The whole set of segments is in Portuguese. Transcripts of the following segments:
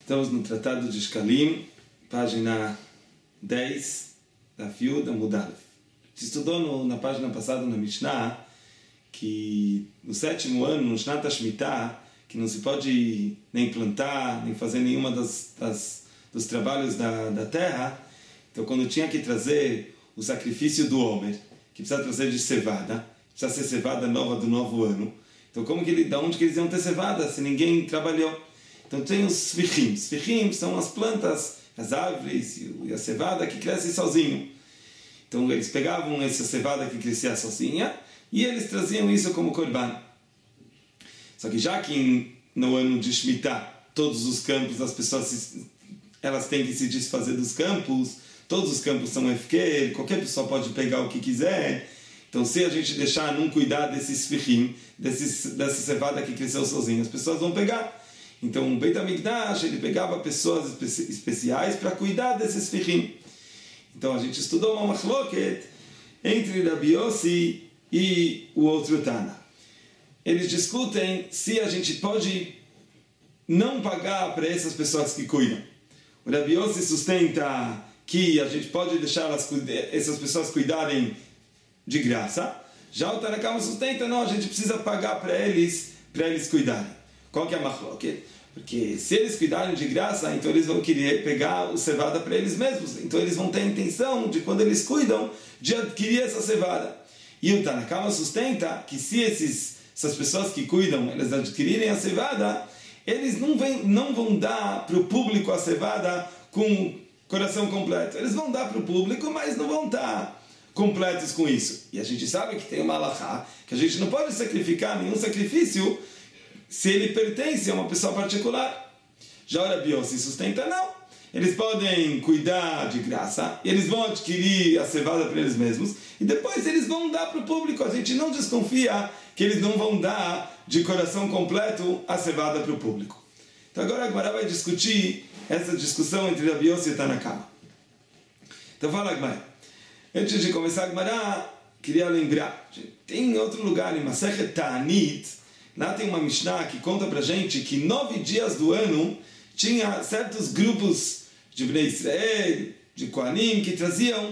Estamos no Tratado de Shkalim, página 10, da Fiu da Mudalef. Se estudou na página passada, na Mishnah, que no 7º ano, no Shnat HaShemitah, que não se pode nem plantar, nem fazer nenhuma dos trabalhos da terra. Então, quando tinha que trazer o sacrifício do Homer, que precisa trazer de cevada, precisa ser cevada nova do novo ano. Então, da onde que eles iam ter cevada, se ninguém trabalhou? Então, tem os sfichim. Sfichim são as plantas, as árvores e a cevada que crescem sozinho. Então, eles pegavam essa cevada que crescia sozinha e eles traziam isso como korban. Só que já que no ano de Shemitah, todos os campos, as pessoas elas têm que se desfazer dos campos, todos os campos são efker, qualquer pessoa pode pegar o que quiser. Então, se a gente deixar não cuidar desses sfichim, dessa cevada que cresceu sozinha, as pessoas vão pegar. Então, o Beit HaMikdash, ele pegava pessoas especiais para cuidar desses sfichim. Então, a gente estudou uma machloket entre Rabbi Yossi e o outro Tana. Eles discutem se a gente pode não pagar para essas pessoas que cuidam. O Rabbi Yossi sustenta que a gente pode deixar essas pessoas cuidarem de graça. Já o Tanna Kama sustenta, não, a gente precisa pagar para eles cuidarem. Qual que é a machloket? Porque se eles cuidarem de graça, então eles vão querer pegar o cevada para eles mesmos. Então eles vão ter a intenção de, quando eles cuidam, de adquirir essa cevada. E o Tanna Kama sustenta que se essas pessoas que cuidam, eles adquirirem a cevada, eles não vão dar para o público a cevada com coração completo. Eles vão dar para o público, mas não vão estar completos com isso. E a gente sabe que tem uma halachá, que a gente não pode sacrificar nenhum sacrifício se ele pertence a uma pessoa particular. Já o Rabbi Yossi sustenta, não. Eles podem cuidar de graça, eles vão adquirir a cevada para eles mesmos, e depois eles vão dar para o público. A gente não desconfia que eles não vão dar de coração completo a cevada para o público. Então agora a Gemara vai discutir essa discussão entre Rabbi Yossi e Tanna Kama. Então fala, Gemara. Antes de começar a Gemara, queria lembrar, tem outro lugar em Masechet Ta'anit. Lá tem uma Mishnah que conta pra gente que 9 dias do ano tinha certos grupos de Bnei Israel, de Kohanim, que traziam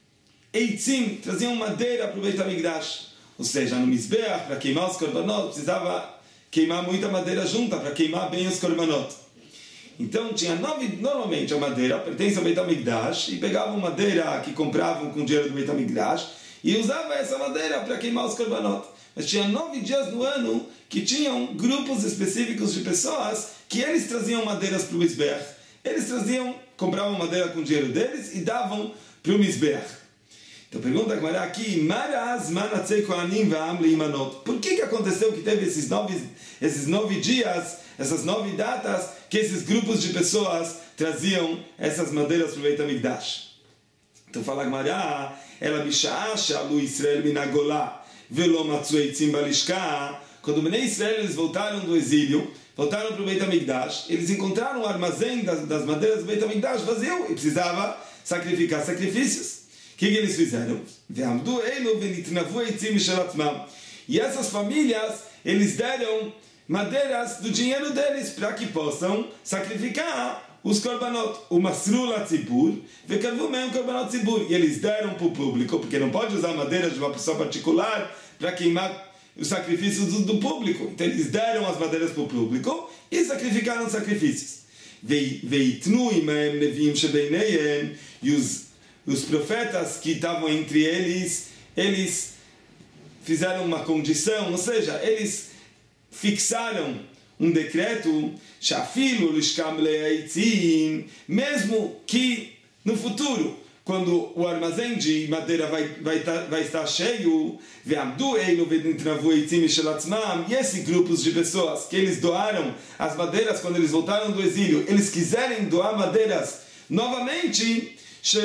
eitzim, traziam madeira para o Beit HaMikdash. Ou seja, no Mizbeach, para queimar os korbanot, precisava queimar muita madeira junta para queimar bem os korbanot. Então tinha normalmente a madeira pertence ao Beit HaMikdash, e pegavam madeira que compravam com dinheiro do Beit HaMikdash e usavam essa madeira para queimar os korbanot. Mas tinha 9 dias no ano que tinham grupos específicos de pessoas que eles traziam madeiras para o Mizbeach. Eles compravam madeira com o dinheiro deles e davam para o Mizbeach. Então pergunta a Gemara aqui, por que aconteceu que teve esses 9 dias, essas 9 datas, que esses grupos de pessoas traziam essas madeiras para o Beit HaMikdash? Então fala a Gemara, ela bisha'asha lu Israel minagolá. Quando o Bnei Israel eles voltaram do exílio, voltaram para o Beit HaMikdash, eles encontraram o armazém das madeiras do Beit HaMikdash vazio e precisava sacrificar sacrifícios. O que eles fizeram? E essas famílias, eles deram madeiras do dinheiro deles para que possam sacrificar os korbanot, o masrul atzibur, vekarvu mehem korbanot tzibur, e eles deram para o público, porque não pode usar madeira de uma pessoa particular para queimar os sacrifícios do público. Então eles deram as madeiras para o público e sacrificaram os sacrifícios. Veitnu imahem neviim shebeineihem, e os profetas que estavam entre eles fizeram uma condição, ou seja, eles fixaram um decreto, mesmo que no futuro, quando o armazém de madeira vai estar cheio, e esses grupos de pessoas que eles doaram as madeiras quando eles voltaram do exílio, eles quiserem doar madeiras novamente,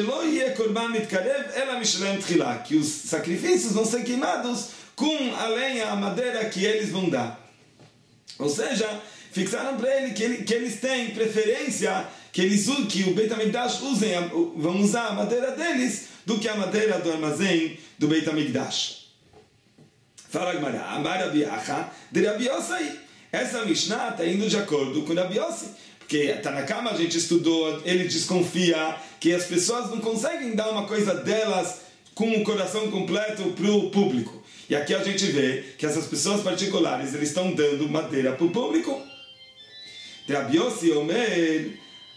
que os sacrifícios vão ser queimados com a lenha, a madeira que eles vão dar. Ou seja, fixaram para ele que eles têm preferência, que o Beit HaMikdash vão usar a madeira deles do que a madeira do armazém do Beit HaMikdash. Fala Gemara, Amar Rabi Acha de Rabbi Yossi. Essa Mishnah está indo de acordo com Rabbi Yossi, Porque Tanakama a gente estudou, ele desconfia que as pessoas não conseguem dar uma coisa delas com o coração completo para o público. E aqui a gente vê que essas pessoas particulares, eles estão dando madeira para o público. Rabi Yossi Omer,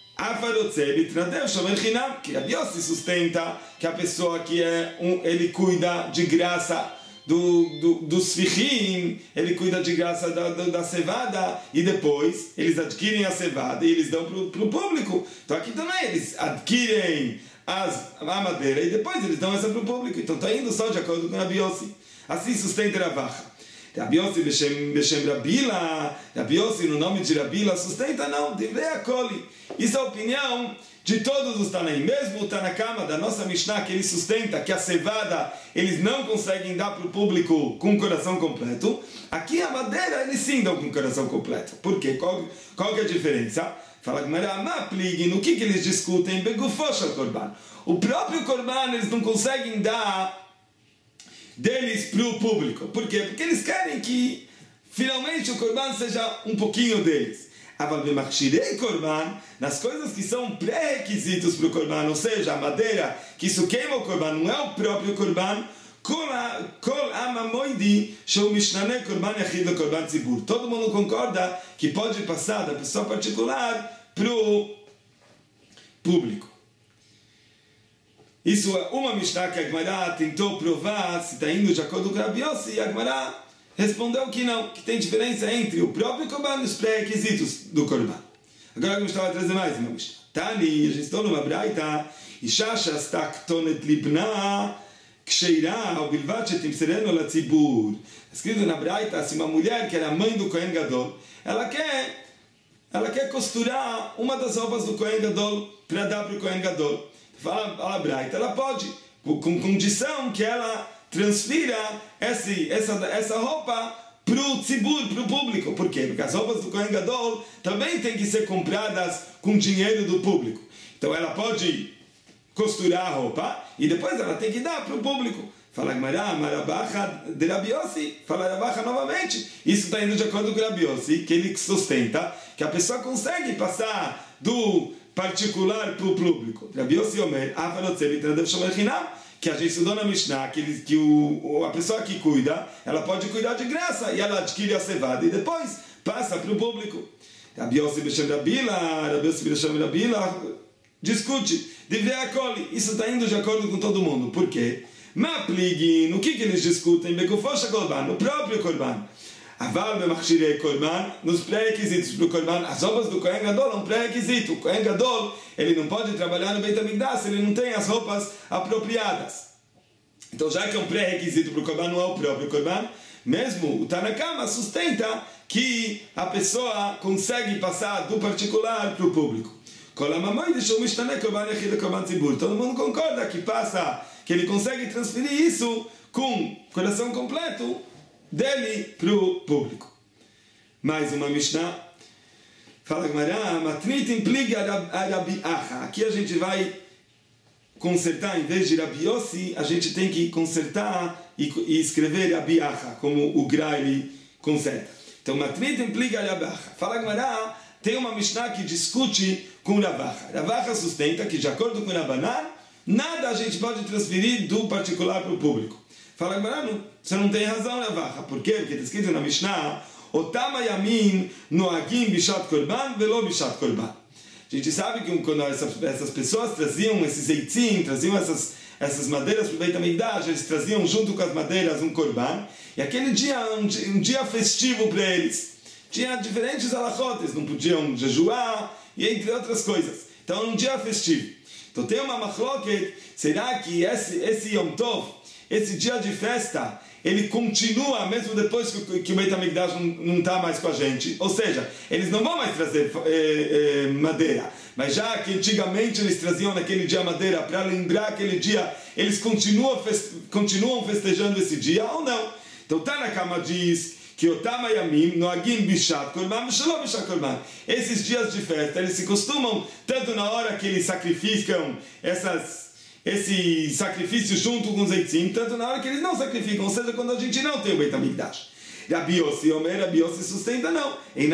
que Rabi Yossi sustenta que a pessoa que ele cuida de graça dos fichim, ele cuida de graça da cevada, e depois eles adquirem a cevada e eles dão para o público. Então aqui também eles adquirem a madeira e depois eles dão essa para o público. Então está indo só de acordo com Rabi Yossi. Assim sustenta Ravacha. Rabi Yossi Beshem Rabila, Rabi Yossi no nome de Rabila sustenta não, Divrei Akoli. Isso é a opinião de todos os Tanaim. Mesmo o Tanakama da nossa Mishnah, que ele sustenta que a cevada eles não conseguem dar para o público com o coração completo, aqui a madeira eles sim dão com o coração completo. Por quê? Qual que é a diferença? Fala que no que eles discutem? Begufosha Korban. O próprio Korban eles não conseguem dar deles para o público. Por quê? Porque eles querem que finalmente o Korban seja um pouquinho deles. Korban, nas coisas que são pré-requisitos para o Korban, ou seja, a madeira, que isso queima o Korban, não é o próprio Korban. Todo mundo concorda que pode passar da pessoa particular para o público. Isso é uma Mishnah que a Gemara tentou provar se está indo de acordo com a Rabi Yossi, e a Gemara respondeu que não, que tem diferença entre o próprio Korban e os pré-requisitos do Korban. Agora a Mishnah vai trazer mais uma Mishnah. Tani, a gente está numa braita, Isha shasta ktonet libna ksheira ou bilvat shetimsereno latzibur. Escrito na braita, se uma mulher que era mãe do Kohen Gadol, ela quer costurar uma das roupas do Kohen Gadol para dar para o Kohen Gadol. Fala a braita, ela pode, com condição que ela transfira essa roupa para o tzibur, para o público. Por quê? Porque as roupas do Kohen Gadol também têm que ser compradas com dinheiro do público. Então ela pode costurar a roupa e depois ela tem que dar para o público. Fala Gemara, Marabacha de Rabi Yossi. Fala Rabacha novamente. Isso está indo de acordo com Rabi Yossi, que ele sustenta que a pessoa consegue passar do particular para o público. Rabi Yossi Omer, que a gente estudou na Mishnah, que a pessoa que cuida, ela pode cuidar de graça, e ela adquire a cevada, e depois passa para o público. Rabi Yossi Beshem Rabila, discute, Divrei Akoli, isso está indo de acordo com todo mundo. Por quê? No que eles discutem? Begufosha Korban, no próprio Korban. Aval bemachshirei Korban, nos pré-requisitos para o Korban, as roupas do Kohen Gadol é um pré-requisito. O Kohen Gadol, ele não pode trabalhar no Beit HaMikdash, ele não tem as roupas apropriadas. Então, já que é um pré-requisito para o Korban, não é o próprio Korban, mesmo o Tanakama sustenta que a pessoa consegue passar do particular para o público. Todo mundo concorda que ele consegue transferir isso com coração completo dele para o público. Mais uma Mishnah. Fala Gemara, Matnit implica Rabi Acha. Aqui a gente vai consertar, em vez de Rabi Yossi, a gente tem que consertar e escrever Rabi Acha, como o Gra ele conserta. Então, Matnit implica Rabi Acha. Fala Gemara, tem uma Mishnah que discute com Rabi Acha. Rabi Acha sustenta que, de acordo com Rabanan, nada a gente pode transferir do particular para o público. Fala, Gemara, você não tem razão, Ravacha. Por quê? Porque está escrito na Mishnah, Otama Yamin Noagim Bishat Korban Velo Bishat Korban. A gente sabe que quando essas pessoas traziam esses eitzim, traziam essas madeiras para o Beit HaMikdash, eles traziam junto com as madeiras um Korban, e aquele dia um dia festivo para eles. Tinha diferentes halachot, eles não podiam jejuar, e entre outras coisas. Então, um dia festivo. Então, tem uma machloket, será que esse Yom Tov, esse dia de festa, ele continua mesmo depois que o Beit HaMikdash não está mais com a gente? Ou seja, eles não vão mais trazer madeira. Mas já que antigamente eles traziam naquele dia madeira, para lembrar aquele dia, eles continuam festejando esse dia ou não? Então Tanakama diz que Otama Yamim Noagim Bishat Korban V'Shelo Bishat Korban. Esses dias de festa, eles se costumam, tanto na hora que eles sacrificam esse sacrifício junto com os eitzim, tanto na hora que eles não sacrificam, ou seja, quando a gente não tem o Beit HaMikdash. Rabi Yossi sustenta não.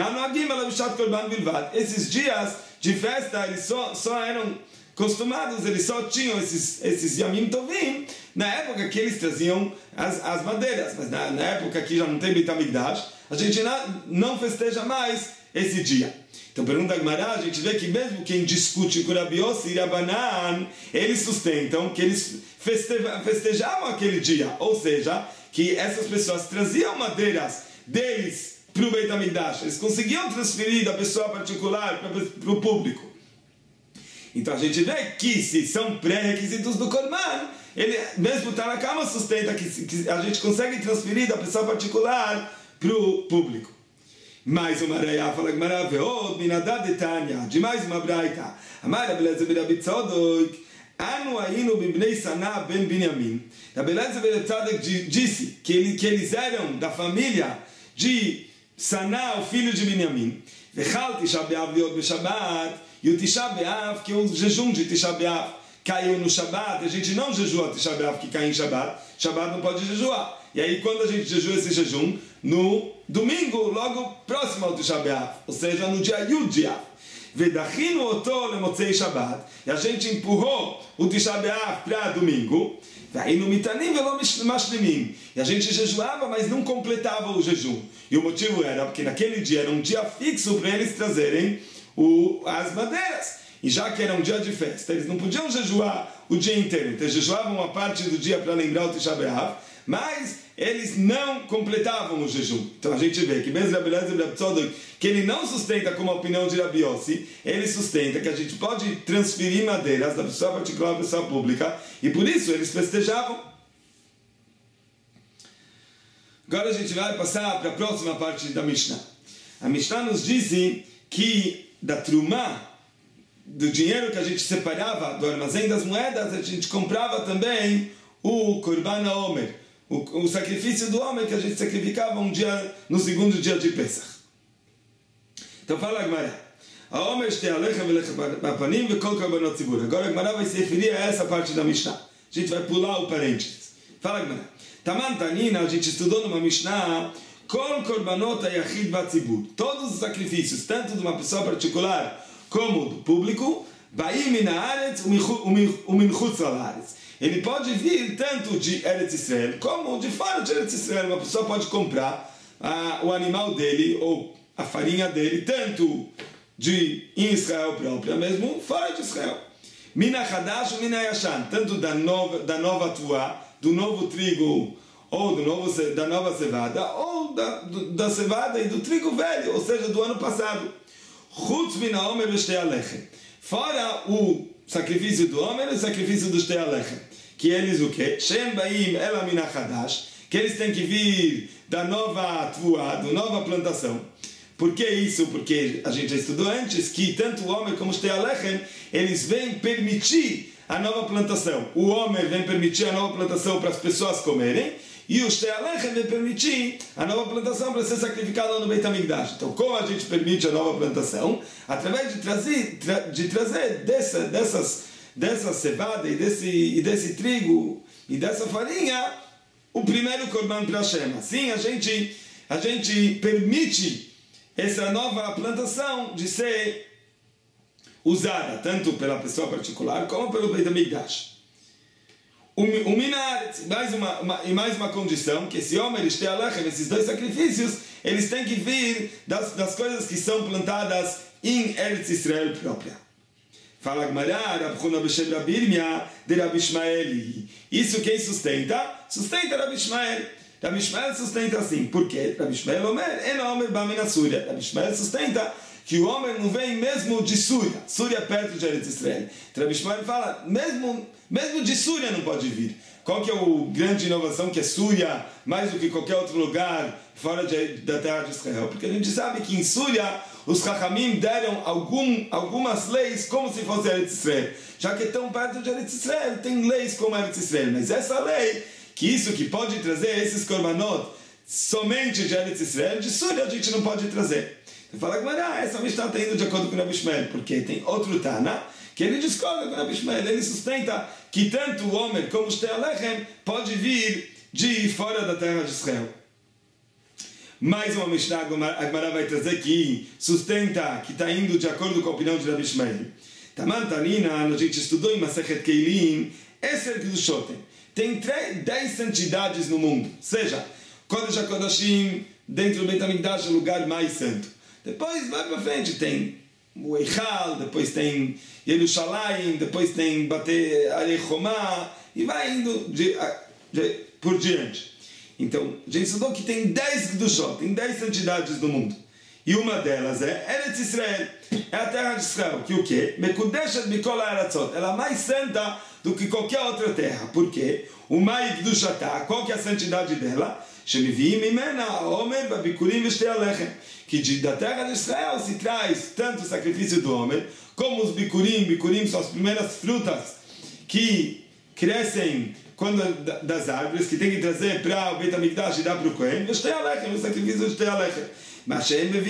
Esses dias de festa, eles só eram acostumados, eles só tinham esses Yamim Tovim na época que eles traziam as madeiras. Mas na época que já não tem Beit HaMikdash, a gente não festeja mais esse dia. Então, pergunta a Gemara, a gente vê que mesmo quem discute com Rabi Yossi e Rabanan, eles sustentam que eles festejavam aquele dia. Ou seja, que essas pessoas traziam madeiras deles para o Beit HaMikdash. Eles conseguiam transferir da pessoa particular para o público. Então, a gente vê que se são pré-requisitos do Korban, ele, mesmo Tanakama sustenta que a gente consegue transferir da pessoa particular para o público. Mais uma reia, fala que maravilhoso, minadad de Tânia, de mais uma braita. Amar a beleza de Rabi Tzadok, anu ainu bibnei Sana ben Binyamin. A beleza de Rabi Tzadok disse que eles eram da família de Sana, o filho de Binyamin. Vechal Tisha B'Av liot b'Shabbat, e o Tisha B'Av, que é o jejum de Tisha B'Av, caiu no Shabbat. A gente não jejua Tisha B'Av que cai em Shabbat. Shabbat não pode jejuar. E aí quando a gente jejua esse jejum, no domingo, logo próximo ao Tisha B'Av, ou seja, no dia Yud de Av. Vedachinu oto lemotzei Shabbat. E a gente empurrou o Tisha B'Av para domingo. Ve'ainu mitanim velo mashlimim. E a gente jejuava, mas não completava o jejum. E o motivo era porque naquele dia era um dia fixo para eles trazerem as madeiras. E já que era um dia de festa, eles não podiam jejuar o dia inteiro. Então jejuavam uma parte do dia para lembrar o Tisha B'Av, mas eles não completavam o jejum. Então a gente vê que mesmo Rabi Eliezer ben Tzadok, que ele não sustenta como a opinião de Rabi Yossi, ele sustenta que a gente pode transferir madeiras da pessoa particular à pessoa pública, e por isso eles festejavam. Agora a gente vai passar para a próxima parte da Mishnah. A Mishnah nos disse que da Trumá, do dinheiro que a gente separava do armazém das moedas, a gente comprava também o Korban HaOmer, o sacrifício do homem que a gente sacrificava um dia, no segundo dia de Pesach. Então fala a Gemara. HaOmer shte alecha velecha bapanim vekol korbanot tzibur. Agora a Gemara vai se referir a essa parte da Mishnah. A gente vai pular o parênteses. Fala a Gemara. Taman Tanina, a gente estudou numa Mishnah, kol korbanot hayachid vatzibur. Todos os sacrifícios, tanto de uma pessoa particular como do público, baim min haaretz umin chutz haaretz. Ele pode vir tanto de Eretz Israel como de fora de Eretz Israel. Uma pessoa pode comprar o animal dele ou a farinha dele tanto em Israel própria, mesmo fora de Israel. Mina Hadash ou Mina Yashan, tanto da nova tuá, do novo trigo ou da nova cevada, ou da cevada e do trigo velho, ou seja, do ano passado. Chutz min haomer v'shtei alechem. Fora o sacrifício do homem e o sacrifício do Shtei Alechem. Que eles o quê? Shem baim ela min hadash, que eles têm que vir da nova tvuá, da nova plantação. Por que isso? Porque a gente já estudou antes que tanto o homem como o Shtei Alechem, eles vêm permitir a nova plantação. O homem vem permitir a nova plantação para as pessoas comerem, e o Shtei Alechem vem permitir a nova plantação para ser sacrificada no Beit HaMikdash. Então, como a gente permite a nova plantação? Através de trazer dessa cevada e desse trigo e dessa farinha, o primeiro Korban para Hashem. Assim, a gente permite essa nova plantação de ser usada tanto pela pessoa particular como pelo Beit HaMikdash. O Minaretz, mais uma condição, que esse homem, Shtei Alechem, esses dois sacrifícios, eles têm que vir das coisas que são plantadas em Eretz Israel própria. Fala Gemara, Rav Huna b'Shem Rabi Yirmiyah de Rabi Ishmael. Isso quem sustenta? Sustenta Rabi Ishmael. Rabi Ishmael sustenta assim. Por quê? Rabi Ishmael Omer, en Omer ba min Súria. Rabi Ishmael sustenta que o homem não vem mesmo de Súria. Súria é perto de Eretz Israel. Então Rabi Ishmael fala, mesmo de Súria não pode vir. Qual que é a grande inovação que é Súria, mais do que qualquer outro lugar fora da terra de Israel? Porque a gente sabe que em Súria os Chachamim deram algumas leis como se fosse Eretz Israel. Já que é tão perto de Eretz Israel, tem leis como Eretz Israel. Mas essa lei, que pode trazer esses korbanot somente de Eretz Israel, de Súria a gente não pode trazer. Eu falo que essa Mishnah está indo de acordo com o Rabi Ishmael, porque tem outro Tana que ele discorda com o Rabi Ishmael. Ele sustenta que tanto o homem como o Shtei Alechem pode vir de fora da terra de Israel. Mais uma Mishnah, a Gemara vai trazer que sustenta, que está indo de acordo com a opinião de Rabi Ishmael. Taman Tanina, a gente estudou em Masechet Keilim, Eser Kedushotem. Tem 10 santidades no mundo. Seja, Kodesh HaKodashim, dentro do Beit HaMikdash, é o lugar mais santo. Depois, vai para frente, tem o Eichal, depois tem Yerushalayim, depois tem Bate Arei Chomá, e vai indo por diante. Então, a gente estudou que tem 10 Kedushot, tem 10 santidades no mundo. E uma delas é Eretz Israel, é a terra de Israel, que o quê? Mekudeshet mikol ha'aratzot, ela é mais santa do que qualquer outra terra. Por quê? O Mai Kedushatá, qual que é a santidade dela? Shemivim mimena Omer v'bikurim v'shtei alechem, que da terra de Israel se traz tanto o sacrifício do Omer, como os bikurim são as primeiras frutas que crescem das árvores, que tem que trazer para o Beit HaMikdash e dar para o Kohen, v'shtei alechem, o sacrifício de shtei alechem. Mas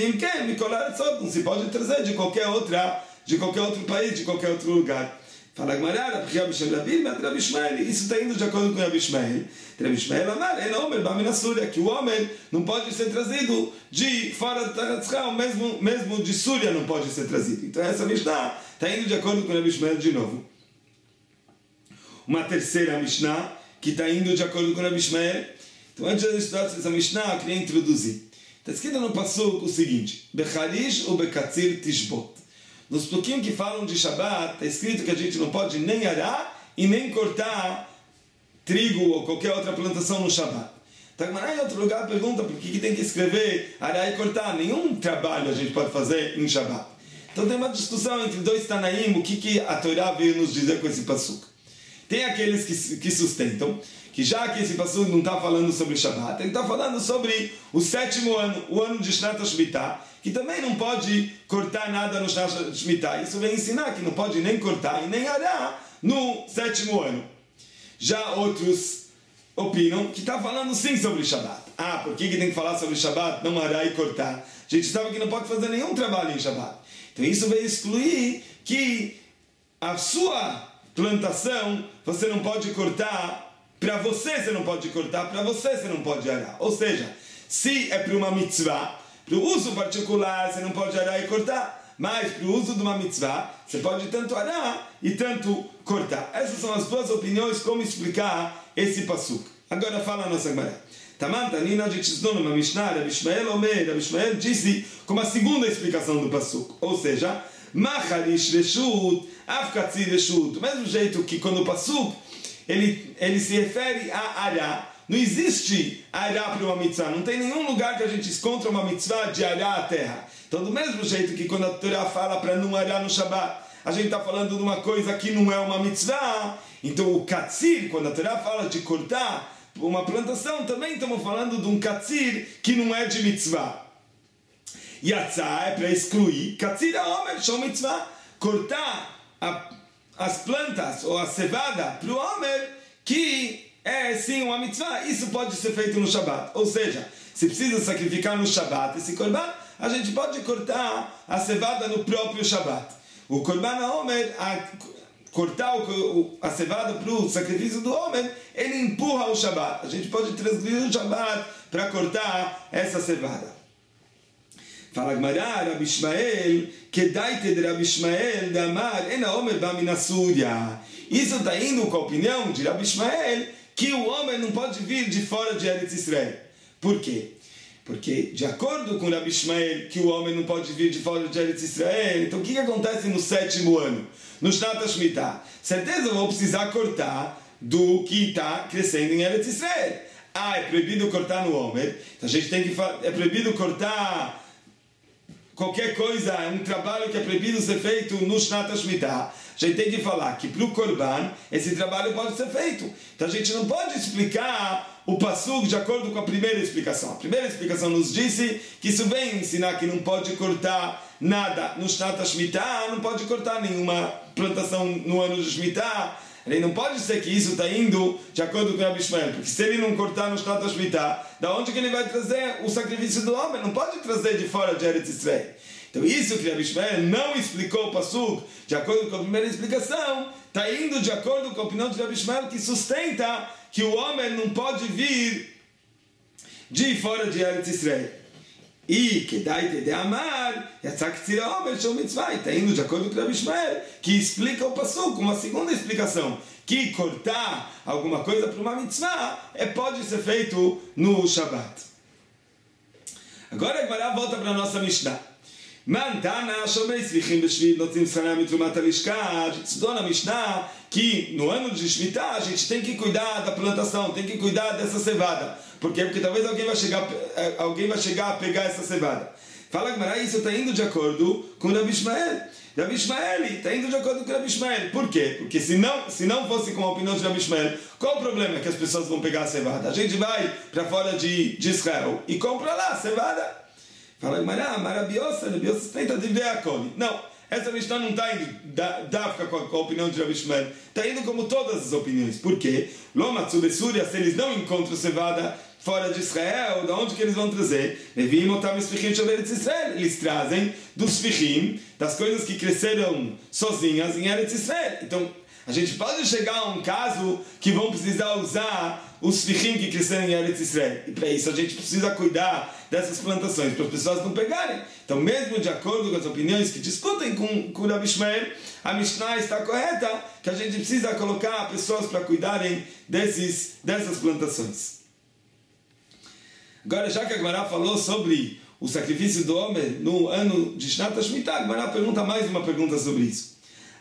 não se pode trazer de qualquer outro país, de qualquer outro lugar. Fala Gemara, Rabi Ishmael, isso está indo de acordo com Rabi Ishmael. Rabi Ishmael amar, que o homem não pode ser trazido de fora da terra de Israel, mesmo de Súria não pode ser trazido. Então essa Mishnah está indo de acordo com Rabi Ishmael de novo. Uma terceira Mishnah que está indo de acordo com Rabi Ishmael. Então antes de estudar essa Mishnah, eu queria introduzir. Está escrito no Pasuk o seguinte: Becharish ou Bekatzir Tishbot. Nos pouquinhos que falam de Shabbat, está escrito que a gente não pode nem arar e nem cortar trigo ou qualquer outra plantação no Shabbat. Então, em outro lugar pergunta por que tem que escrever arar e cortar. Nenhum trabalho a gente pode fazer em Shabbat. Então tem uma discussão entre dois Tanaim, o que a Torá veio nos dizer com esse Pasuk. Tem aqueles que sustentam que já que esse passuco não está falando sobre Shabbat, ele está falando sobre o 7º ano, o ano de Shnat HaShmitah, que também não pode cortar nada no Shnat HaShmitah. Isso vem ensinar que não pode nem cortar e nem arar no 7º ano. Já outros opinam que está falando sim sobre Shabbat. Por que tem que falar sobre Shabbat, não arar e cortar? A gente sabe que não pode fazer nenhum trabalho em Shabbat. Então isso veio excluir que a sua plantação você não pode cortar. Para você não pode cortar, para você não pode arar. Ou seja, se é para uma mitzvah, para o uso particular você não pode arar e cortar, mas para o uso de uma mitzvah você pode tanto arar e tanto cortar. Essas são as duas opiniões como explicar esse pasuk. Agora fala a nossa Gemara. Taman Tanina, a gente estudou numa Mishnah, Rabi Ishmael disse como a segunda explicação do pasuk. Ou seja, Macharish Reshut, Afkatzir Reshut. Do mesmo jeito que quando o pasuk ele se refere a arar. Não existe arar para uma mitzvah. Não tem nenhum lugar que a gente encontra uma mitzvah de arar a terra. Então, do mesmo jeito que quando a Torá fala para não arar no Shabbat, a gente está falando de uma coisa que não é uma mitzvah. Então, o katzir, quando a Torá fala de cortar uma plantação, também estamos falando de um katzir que não é de mitzvah. Yatzah é para excluir. Katzir haomer shom mitzvah. Cortar as plantas ou a cevada para o Homer, que é sim uma mitzvah, isso pode ser feito no Shabbat. Ou seja, se precisa sacrificar no Shabbat esse korban, a gente pode cortar a cevada no próprio Shabbat. O korban Homer, cortar a cevada para o sacrifício do Homer, ele empurra o Shabbat. A gente pode transgredir o Shabbat para cortar essa cevada. Fala Gemara, Rabi Ishmael, Kedaite de Rabi Ishmael, de Amar, Ena Omer Bamina Súria. Isso está indo com a opinião de Rabi Ishmael, que o homem não pode vir de fora de Eretz Israel. Por quê? Porque, de acordo com Rabi Ishmael, que o homem não pode vir de fora de Eretz Israel, então o que acontece no 7º ano? No Shnat HaShmitah? Certeza eu vou precisar cortar do que está crescendo em Eretz Israel. É proibido cortar no homem. Então a gente tem que é proibido cortar qualquer coisa, um trabalho que é proibido ser feito no Shnat HaShmitah. A gente tem que falar que para o Korban esse trabalho pode ser feito. Então a gente não pode explicar o Pasuk de acordo com a primeira explicação. A primeira explicação nos disse que isso vem ensinar que não pode cortar nada no Shnat HaShmitah, não pode cortar nenhuma plantação no ano de Shmitah. Ele não pode ser que isso está indo de acordo com o Rabi Ishmael, porque se ele não cortar no Shnat HaShmitah, da onde que ele vai trazer o sacrifício do homem? Não pode trazer de fora de Eretz Israel. Então isso que Rabi Ishmael não explicou o pasuk de acordo com a primeira explicação, está indo de acordo com a opinião de Rabi Ishmael, que sustenta que o homem não pode vir de fora de Eretz Israel. E que daí de amar, está indo de acordo com o Rabi Ishmael, que explica o passuco, uma segunda explicação, que cortar alguma coisa para uma mitzvah pode ser feito no Shabbat. Agora a Gemara volta para a nossa Mishnah. Mantana, Shomei Slichim Beshvit, Notzim Schaná Mitrumat Alishká. A gente estudou na Mishnah que no ano de Shemitah a gente tem que cuidar da plantação, tem que cuidar dessa cevada. Por quê? Porque talvez alguém vai chegar a pegar essa cevada. Fala Gemara, isso está indo de acordo com o Rabi Ishmael. Rabi Ishmael está indo de acordo com o Rabi Ishmael. Por quê? Porque se não fosse com a opinião de Rabi Ishmael, qual o problema que as pessoas vão pegar a cevada? A gente vai para fora de Israel e compra lá a cevada. Fala Gemara, Marabiosa tenta dividir a cole. Não, essa Mishnah não está indo com a opinião de Rabi Ishmael. Está indo como todas as opiniões. Por quê? Lomatsu Besúria, se eles não encontram cevada fora de Israel, da onde que eles vão trazer? Eles trazem dos fichim, das coisas que cresceram sozinhas em Eretz Israel. Então, a gente pode chegar a um caso que vão precisar usar os fichim que cresceram em Eretz Israel. E para isso a gente precisa cuidar dessas plantações, para as pessoas não pegarem. Então, mesmo de acordo com as opiniões que discutem com o Rabi Ishmael, a Mishnah está correta, que a gente precisa colocar pessoas para cuidarem dessas plantações. Agora, já que a Gemara falou sobre o sacrifício do homem no ano de Shnat HaShemitah, a Gemara pergunta mais uma pergunta sobre isso.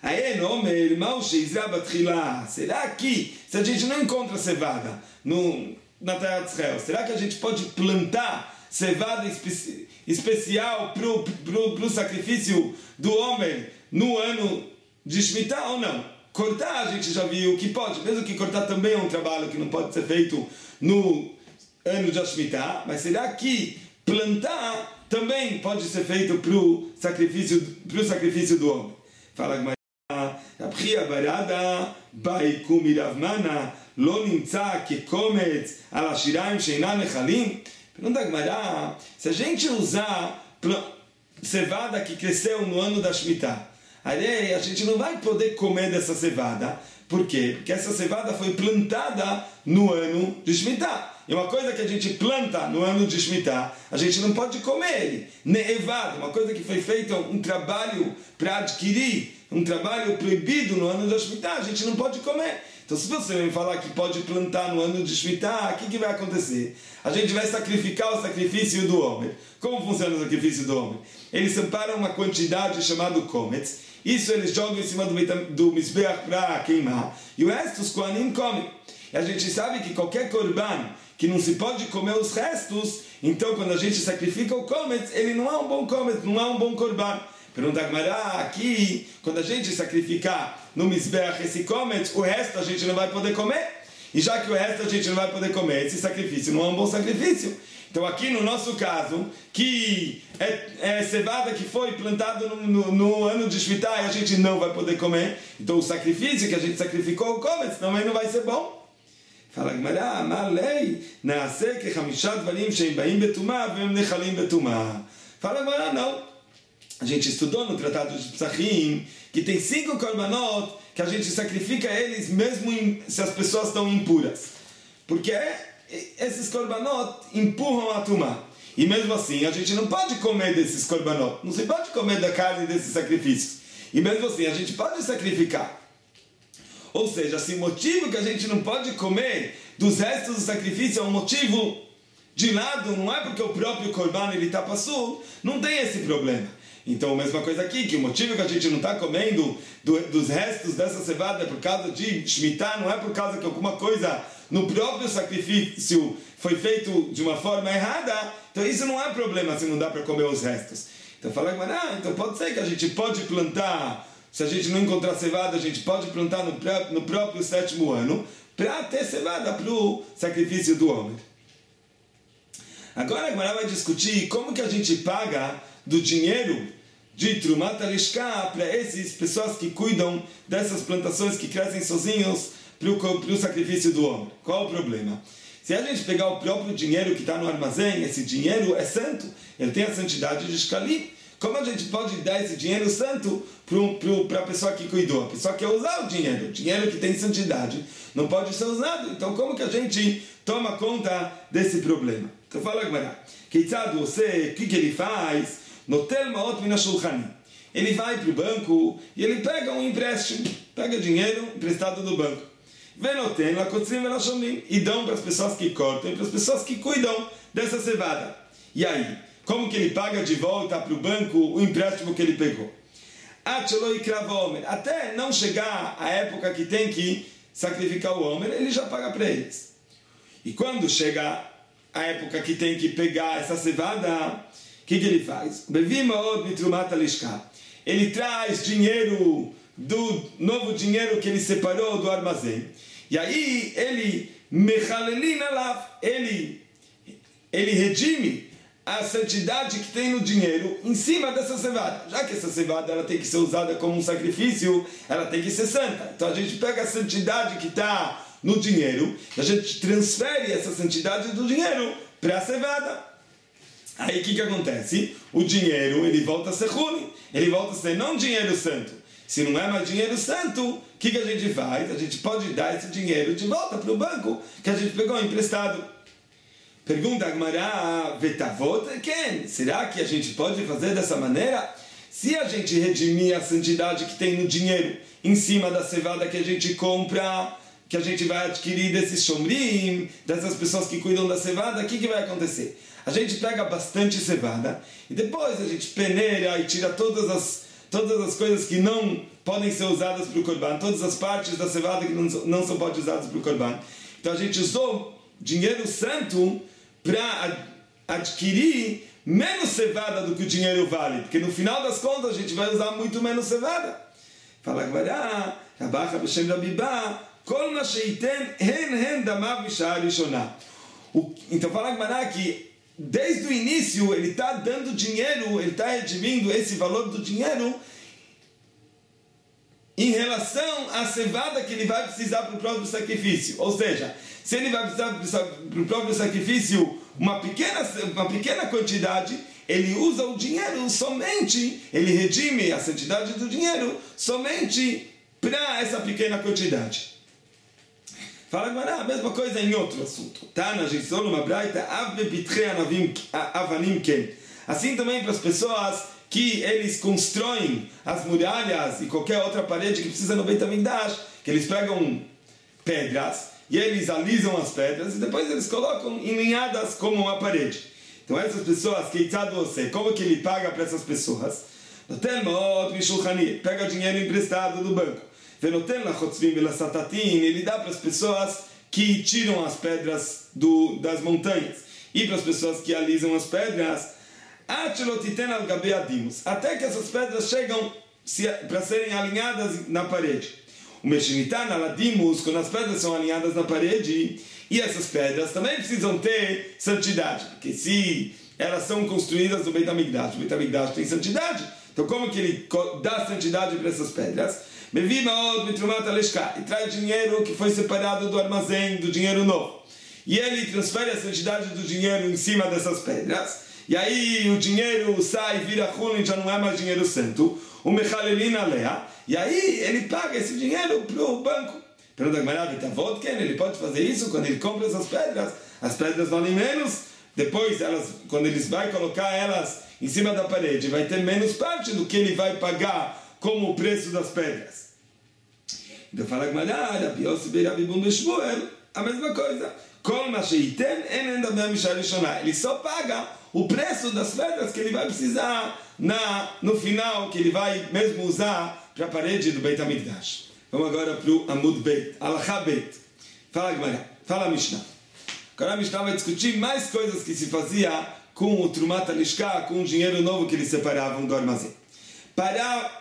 Será que, se a gente não encontra cevada na terra de Israel, será que a gente pode plantar cevada especial para o sacrifício do homem no ano de Shemitah ou não? Cortar a gente já viu que pode, mesmo que cortar também é um trabalho que não pode ser feito no ano de Shemitah, mas será que plantar também pode ser feito para o sacrifício do homem? Fala Gemara, Rabchia Barada Baikum Iravmana Lo Nimtza Kekometz Al Ashiraim Sheinan Nechalim. Pergunta a Gemara, se a gente usar cevada que cresceu no ano da Shemitah, aí a gente não vai poder comer dessa cevada. Por quê? Porque essa cevada foi plantada no ano de Shemitah. E uma coisa que a gente planta no ano de Shemitah, a gente não pode comer ele. Ne'evad, uma coisa que foi feita, um trabalho para adquirir, um trabalho proibido no ano da Shemitah, a gente não pode comer. Então, se você me falar que pode plantar no ano de Shemitah, o que vai acontecer? A gente vai sacrificar o sacrifício do homem. Como funciona o sacrifício do homem? Eles separam uma quantidade chamada Kometz. Isso eles jogam em cima do Mizbeach para queimar. E o resto os Kohanim comem. E a gente sabe que qualquer korban que não se pode comer os restos, então quando a gente sacrifica o Kometz, ele não é um bom Kometz, não é um bom korban. Pergunta a Gemara, aqui, quando a gente sacrificar no Mizbeach esse Kometz, o resto a gente não vai poder comer. E já que o resto a gente não vai poder comer, esse sacrifício não é um bom sacrifício. Então aqui no nosso caso, que é cevada que foi plantada no ano de Shemitah e a gente não vai poder comer, então o sacrifício que a gente sacrificou o Kometz também não vai ser bom. Fala Gemara, Malei, Naaseh kechamishat dvarim sheim baim betumah vem nechalim betumah. Fala Gemara, não. A gente estudou no Tratado de Psachim que tem 5 korbanot que a gente sacrifica eles mesmo se as pessoas estão impuras. Porque esses korbanot empurram a tumá. E mesmo assim, a gente não pode comer desses korbanot. Não se pode comer da carne desses sacrifícios. E mesmo assim, a gente pode sacrificar. Ou seja, se o motivo que a gente não pode comer dos restos do sacrifício é um motivo de lado, não é porque o próprio korban ele está passando, não tem esse problema. Então, a mesma coisa aqui, que o motivo que a gente não está comendo dos restos dessa cevada é por causa de Shemitah, não é por causa que alguma coisa no próprio sacrifício foi feito de uma forma errada, então isso não é problema se não dá para comer os restos. Então, fala, então pode ser que a gente pode plantar, se a gente não encontrar cevada, a gente pode plantar no próprio 7º ano, para ter cevada para o sacrifício do homem. Agora a Gemara vai discutir como que a gente paga do dinheiro de Trumat Alishká para essas pessoas que cuidam dessas plantações que crescem sozinhos para o sacrifício do homem. Qual o problema? Se a gente pegar o próprio dinheiro que está no armazém, esse dinheiro é santo, ele tem a santidade de Shkalim. Como a gente pode dar esse dinheiro santo para a pessoa que cuidou? A pessoa quer usar o dinheiro que tem santidade, não pode ser usado. Então como que a gente toma conta desse problema? Então fala agora, o que ele faz? Notel maot min hashulchanim. Ele vai para o banco e ele pega um empréstimo, pega dinheiro emprestado do banco. E dão para as pessoas que cortam e para as pessoas que cuidam dessa cevada. E aí, como que ele paga de volta para o banco o empréstimo que ele pegou? Até não chegar a época que tem que sacrificar o homem, ele já paga para eles. E quando chega a época que tem que pegar essa cevada, o que ele faz? Ele traz dinheiro, do novo dinheiro que ele separou do armazém. E aí ele redime a santidade que tem no dinheiro em cima dessa cevada. Já que essa cevada ela tem que ser usada como um sacrifício, ela tem que ser santa. Então a gente pega a santidade que está no dinheiro, e a gente transfere essa santidade do dinheiro para a cevada. Aí o que acontece? O dinheiro ele volta a ser ruim, ele volta a ser não dinheiro santo. Se não é mais dinheiro santo, o que a gente faz? A gente pode dar esse dinheiro de volta para o banco que a gente pegou emprestado. Pergunta a Gemara, Vetavot, quem? Será que a gente pode fazer dessa maneira? Se a gente redimir a santidade que tem no dinheiro em cima da cevada que a gente compra, que a gente vai adquirir desses shomrim, dessas pessoas que cuidam da cevada, o que vai acontecer? A gente pega bastante cevada e depois a gente peneira e tira todas as coisas que não podem ser usadas para o korban, todas as partes da cevada que não são pode usadas para o korban. Então a gente usou dinheiro santo para adquirir menos cevada do que o dinheiro vale, porque no final das contas a gente vai usar muito menos cevada. Fala agora, Rabacha B'Shem Rabibá, Kol ma sheiten hen damav misha'ah rishonah. Então fala agora que desde o início ele está dando dinheiro, ele está redimindo esse valor do dinheiro em relação à cevada que ele vai precisar para o próprio sacrifício. Ou seja, se ele vai precisar para o próprio sacrifício uma pequena quantidade, ele usa o dinheiro somente, ele redime a santidade do dinheiro somente para essa pequena quantidade. Fala agora a mesma coisa em outro assunto. Assim também para as pessoas que eles constroem as muralhas e qualquer outra parede que precisa no Beit HaMikdash, que eles pegam pedras e eles alisam as pedras e depois eles colocam em linhadas como uma parede. Então essas pessoas, como que ele paga para essas pessoas? Pega dinheiro emprestado do banco. Ele dá para as pessoas que tiram as pedras das montanhas e para as pessoas que alisam as pedras, até que essas pedras chegam para serem alinhadas na parede. Quando as pedras são alinhadas na parede, e essas pedras também precisam ter santidade, porque se elas são construídas no Beit HaMikdash, o Beit HaMikdash tem santidade, então como que ele dá santidade para essas pedras? E traz dinheiro que foi separado do armazém, do dinheiro novo. E ele transfere a santidade do dinheiro em cima dessas pedras. E aí o dinheiro sai, vira ruim, já não é mais dinheiro santo. O mechalelina alea. E aí ele paga esse dinheiro para o banco. Pergunta a ele pode fazer isso quando ele compra essas pedras? As pedras valem menos. Depois, quando ele vai colocar elas em cima da parede, vai ter menos parte do que ele vai pagar como o preço das pedras. Então fala a mesma coisa. Ele só paga o preço das pedras que ele vai precisar no final, que ele vai mesmo usar para a parede do Beit HaMikdash. Vamos agora para o Amud Beit, Alachá Beit. Fala Gemara, fala Mishnah. Agora a Mishnah vai discutir mais coisas que se fazia com o Trumat HaLishká, com o dinheiro novo que eles separavam do armazém. Para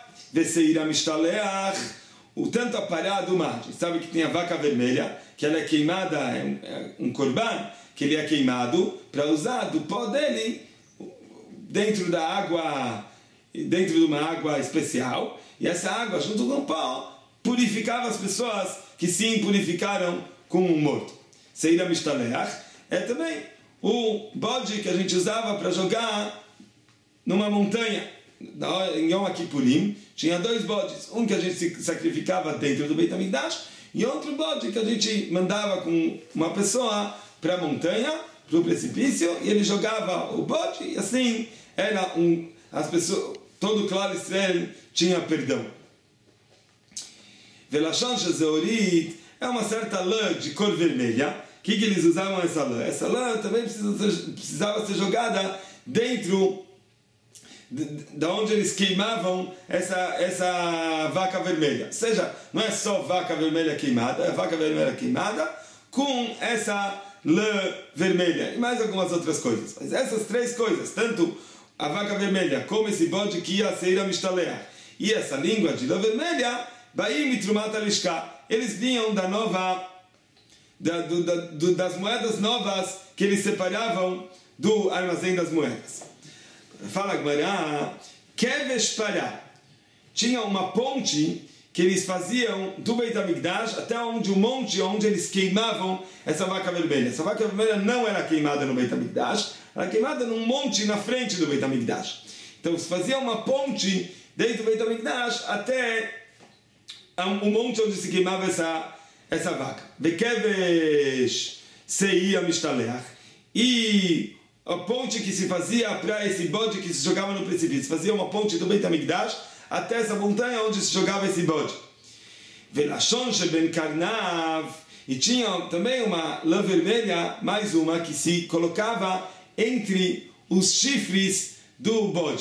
o tanto a pará do mar. Sabe que tem a vaca vermelha, que ela é queimada, é um korban, que ele é queimado para usar do pó dele dentro da água, dentro de uma água especial, e essa água junto com o pó purificava as pessoas que se impurificaram com um morto. Seira Mishtaleach é também o bode que a gente usava para jogar numa montanha. em Yom Kippurim, tinha 2 bodes. Um que a gente sacrificava dentro do Beit HaMikdash e outro bode que a gente mandava com uma pessoa para a montanha, para o precipício, e ele jogava o bode, e assim era as pessoas, todo claro Israel tinha perdão. Velashon Shezeorit é uma certa lã de cor vermelha. O que eles usavam essa lã? Essa lã também precisava ser jogada dentro da onde eles queimavam essa vaca vermelha. Ou seja, não é só vaca vermelha queimada, é vaca vermelha queimada com essa lã vermelha e mais algumas outras coisas. Mas essas 3 coisas, tanto a vaca vermelha como esse bode que ia ser a Mishtaleach e essa língua de lã vermelha, Baim e Trumat Alishka, eles vinham da nova, das moedas novas que eles separavam do armazém das moedas. Fala Gmará, Kevesh Pará, tinha uma ponte que eles faziam do Beit HaMikdash até um monte onde eles queimavam essa vaca vermelha. Essa vaca vermelha não era queimada no Beit HaMikdash, era queimada num monte na frente do Beit HaMikdash. Então eles faziam uma ponte dentro do Beit HaMikdash até um monte onde se queimava essa vaca. Bekevesh Sei Amistaleach, e a ponte que se fazia para esse bode que se jogava no precipício, fazia uma ponte do Beit HaMikdash até essa montanha onde se jogava esse bode. Velashon Sheben Karnav, e tinha também uma lã vermelha, mais uma, que se colocava entre os chifres do bode.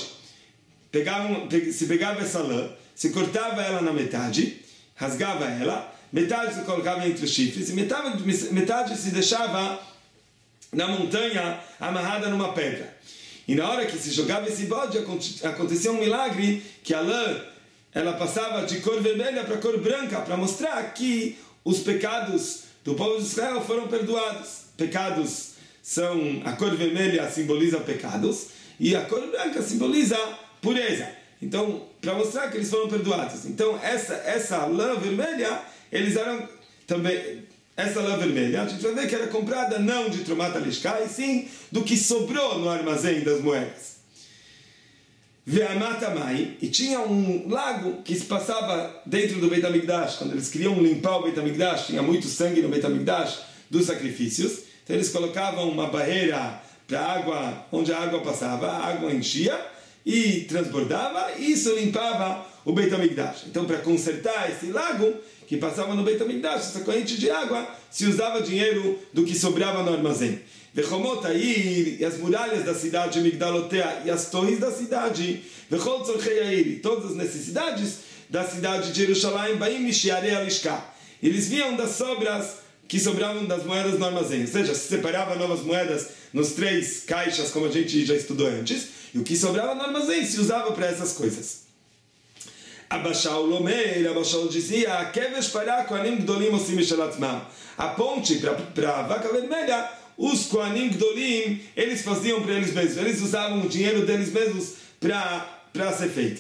Se pegava essa lã, se cortava ela na metade, rasgava ela, metade se colocava entre os chifres e metade se deixava na montanha amarrada numa pedra. E na hora que se jogava esse bode, acontecia um milagre, que a lã ela passava de cor vermelha para cor branca, para mostrar que os pecados do povo de Israel foram perdoados. Pecados são, a cor vermelha simboliza pecados e a cor branca simboliza pureza. Então, para mostrar que eles foram perdoados. Então, essa lã vermelha, eles eram também... Essa lã vermelha, a gente vai ver que era comprada não de Trumat Alishka, e sim do que sobrou no armazém das moedas. Ve'amatamai, e tinha um lago que se passava dentro do Beit HaMikdash. Quando eles queriam limpar o Beit HaMikdash, tinha muito sangue no Beit HaMikdash dos sacrifícios. Então eles colocavam uma barreira para a água, onde a água passava, a água enchia e transbordava, e isso limpava o Beit HaMikdash. Então, para consertar esse lago que passava no Beit HaMikdash, essa corrente de água, se usava dinheiro do que sobrava no armazém. Vechomot Air, e as muralhas da cidade, Migdalotea, e as torres da cidade, Vechol Tzorchei Air, e todas as necessidades da cidade de Jerusalém, Baim Mishiarei Alishka. Eles viam das sobras que sobravam das moedas no armazém, ou seja, se separava novas moedas nos 3 caixas, como a gente já estudou antes, e o que sobrava no armazém se usava para essas coisas. Abashal Lomer, Abashal dizia, Kevesh Pará Kohanim Gdolim Osim Mishalatmam. A ponte para a vaca vermelha, os Kohanim Gdolim, eles faziam para eles mesmos, eles usavam o dinheiro deles mesmos para ser feito.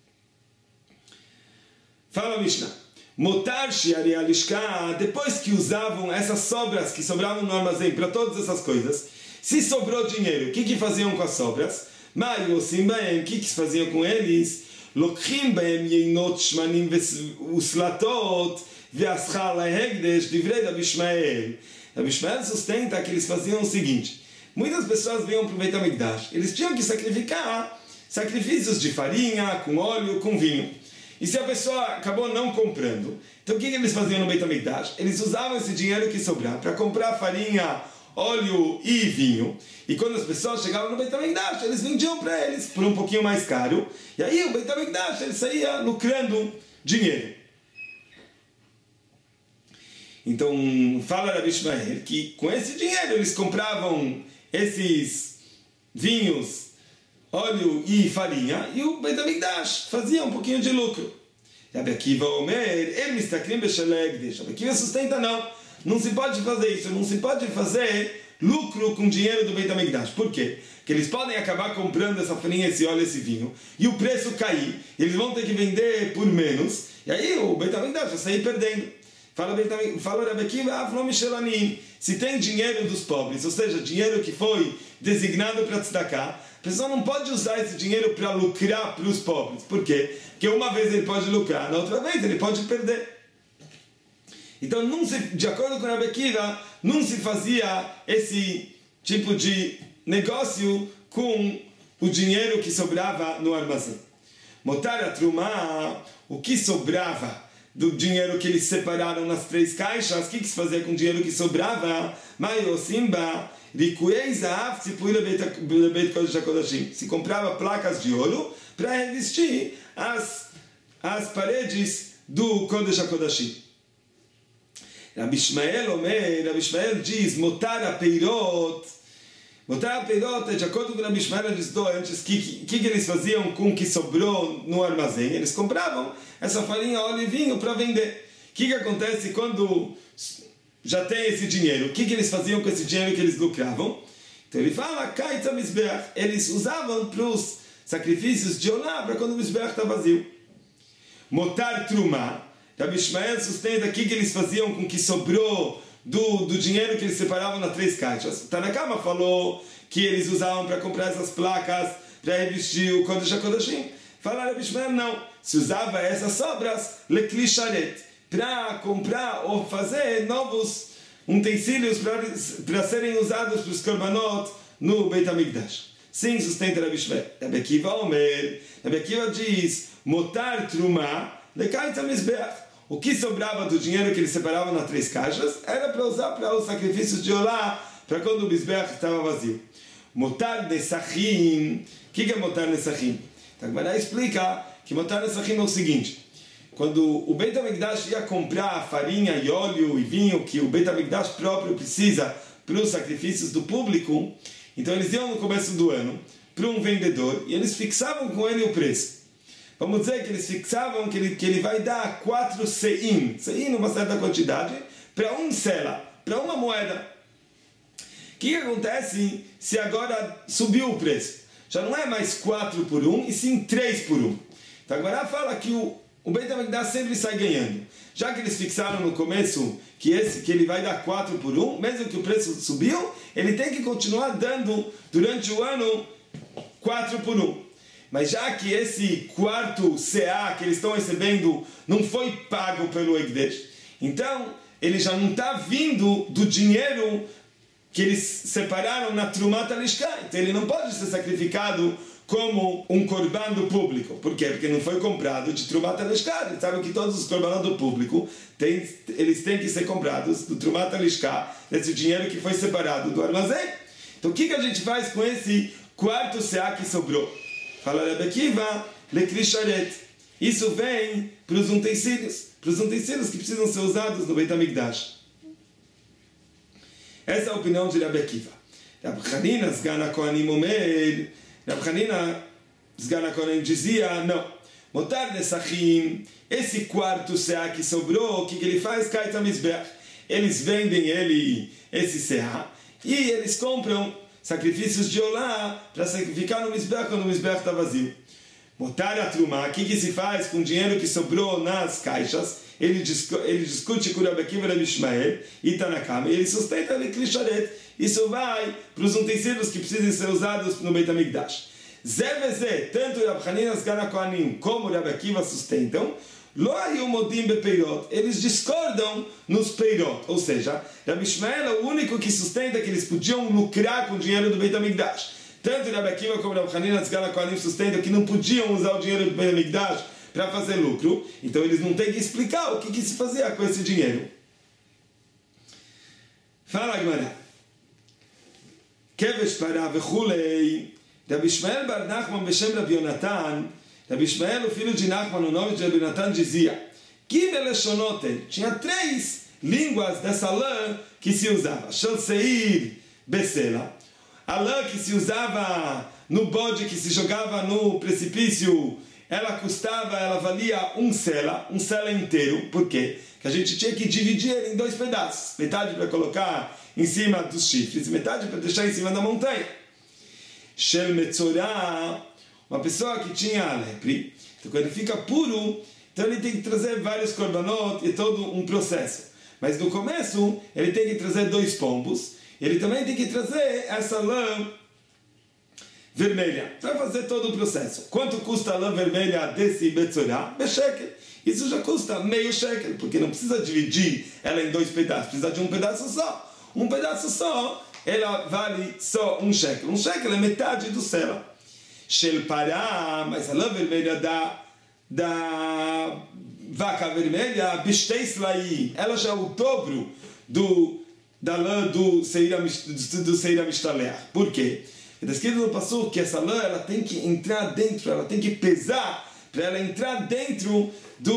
Fala Mishnah. Motar Shiarei Alishka, depois que usavam essas sobras que sobravam no armazém para todas essas coisas, se sobrou dinheiro, o que faziam com as sobras? Mai Osim Baem, o que faziam com eles? לוקחים בהם יינות שמנים וסלטות והשכר להקדש דברי רבי ישמעאל. Rבי Yishmael sustenta que eles faziam o seguinte: muitas pessoas vinham para o Beit HaMikdash, eles tinham que sacrificar sacrifícios de farinha, com óleo, com vinho. E se a pessoa acabou não comprando, então o que eles faziam no Beit HaMikdash? Eles usavam esse dinheiro que sobrar para comprar farinha, óleo e vinho. E quando as pessoas chegavam no Beit HaMikdash, eles vendiam para eles por um pouquinho mais caro. E aí o Beit HaMikdash ele saía lucrando dinheiro. Então fala Rבי Yishmael que com esse dinheiro eles compravam esses vinhos, óleo e farinha, e o Beit HaMikdash fazia um pouquinho de lucro. Rבי Akiva Omer, el mistakrim b'shelei hekdesh. Rבי Akiva sustenta não se pode fazer isso, não se pode fazer lucro com dinheiro do Beit HaMikdash. Por quê? Porque eles podem acabar comprando essa farinha, esse óleo, esse vinho, e o preço cair, eles vão ter que vender por menos, e aí o Beit HaMikdash vai sair perdendo. Falou Rabbi Akiva, se tem dinheiro dos pobres, ou seja, dinheiro que foi designado para tzedakah, a pessoa não pode usar esse dinheiro para lucrar para os pobres. Por quê? Porque uma vez ele pode lucrar, na outra vez ele pode perder. Então, de acordo com Rabbi Akiva, não se fazia esse tipo de negócio com o dinheiro que sobrava no armazém. Motar a trumá, o que sobrava do dinheiro que eles separaram nas 3 caixas, o que se fazia com o dinheiro que sobrava? Se comprava placas de ouro para revestir as paredes do Kodesh HaKodashim. Rabbi Ishmael diz, Motar HaPeirot, de acordo com Rabbi Ishmael, diz antes, que eles faziam com o que sobrou no armazém? Eles compravam essa farinha, óleo e vinho para vender. O que acontece quando já tem esse dinheiro? O que eles faziam com esse dinheiro que eles lucravam? Então ele fala, eles usavam para os sacrifícios de Olá, para quando o Mizbeach está vazio. Motar Trumá, Rabbi Ishmael sustenta o que eles faziam com o que sobrou do dinheiro que eles separavam nas 3 caixas. Tanakama falou que eles usavam para comprar essas placas para revestir o Kodesh HaKodashim. Fala Rabbi Ishmael, não. Se usava essas sobras lekli sharet, para comprar ou fazer novos utensílios para serem usados para os korbanot no Beit HaMikdash. Sim, sustenta Rabbi Ishmael. Rabbi Akiva diz, motar truma lekait hamizbeach. O que sobrava do dinheiro que eles separavam nas 3 caixas era para usar para os sacrifícios de Olá, para quando o Mizbeach estava vazio. Motar nesachim. O que é motar nesachim? Então, a Gemara explica que motar nesachim é o seguinte: quando o Beit HaMikdash ia comprar farinha e óleo e vinho que o Beit HaMikdash próprio precisa para os sacrifícios do público, então eles iam no começo do ano para um vendedor e eles fixavam com ele o preço. Vamos dizer que eles fixavam que ele vai dar 4 se'im, uma certa quantidade, para um sela, para uma moeda. O que acontece se agora subiu o preço? Já não é mais 4 por 1, e sim 3 por 1. Então agora fala que o Beit HaMikdash sempre sai ganhando. Já que eles fixaram no começo que ele vai dar 4 por 1, mesmo que o preço subiu, ele tem que continuar dando durante o ano 4 por 1. Mas já que esse quarto CA que eles estão recebendo não foi pago pelo Ekdesh, então ele já não está vindo do dinheiro que eles separaram na Trumat HaLishka. Então ele não pode ser sacrificado como um korban do público. Por quê? Porque não foi comprado de Trumat HaLishka. Ele sabe que todos os korbanos do público eles têm que ser comprados do Trumat HaLishka, desse dinheiro que foi separado do armazém. Então o que a gente faz com esse quarto CA que sobrou? Fala Rabbi Akiva, lekli sharet. Isso vem para os utensílios que precisam ser usados no Beit HaMikdash. Essa é a opinião de Rabbi Akiva. Rabbi Hanina, Sgan HaKohanim Omer, Rabbi Hanina, Sgan HaKohanim dizia, não. Motar nesachim, esse quarto CA que sobrou, o que ele faz? Kait HaMizbeach. Eles vendem esse CA e eles compram sacrifícios de Olá para sacrificar no Mizbeach quando o Mizbeach está vazio. Motar a truma, o que se faz com o dinheiro que sobrou nas caixas? Ele discute com o Rabbi Akiva, Rabbi Ishmael e Tanakama, e ele sustenta ele klisharet. Isso vai para os utensílios que precisam ser usados no Beit HaMikdash. Zé, tanto o Rabbi Hanina Sgan HaKohanim como o Rabbi Akiva sustentam, eles discordam nos peirot, ou seja, Rabbi Ishmael é o único que sustenta que eles podiam lucrar com o dinheiro do Beit HaMikdash. Tanto Rabbi Akiva como Rabbi Hanina Sgan HaKohanim sustentam que não podiam usar o dinheiro do Beit HaMikdash para fazer lucro, então eles não têm que explicar o que se fazia com esse dinheiro. Fala, Gemara. Kevesh para vechulei, Rabbi Ishmael bar Nachman beshem Rabbi Yonatan. Rabbi Ishmael, o filho de Nachman, o nome de Rabbi Yonatan, dizia que tinha 3 línguas dessa lã que se usava. Shel seir besela, a lã que se usava no bode que se jogava no precipício, ela valia um sela inteiro. Por quê? Que a gente tinha que dividir ele em 2 pedaços, metade para colocar em cima dos chifres, metade para deixar em cima da montanha. Shel metzorah, uma pessoa que tinha lepre, então quando ele fica puro, Então ele tem que trazer vários korbanot e todo um processo. Mas no começo, ele tem que trazer 2 pombos. Ele também tem que trazer essa lã vermelha. Vai fazer todo o processo. Quanto custa a lã vermelha desse Betzorah? Beshekel. Isso já custa meio shekel, porque não precisa dividir ela em 2 pedaços. Precisa de um pedaço só. Um pedaço só, ela vale só 1 shekel. 1 shekel é metade do sela. Shel pará, mas a lã vermelha da vaca vermelha, bistei slaí, ela já é o dobro da lã do Seira Mishtaleach. Por quê? Está escrito no Passuco que essa lã ela tem que entrar dentro, ela tem que pesar para ela entrar dentro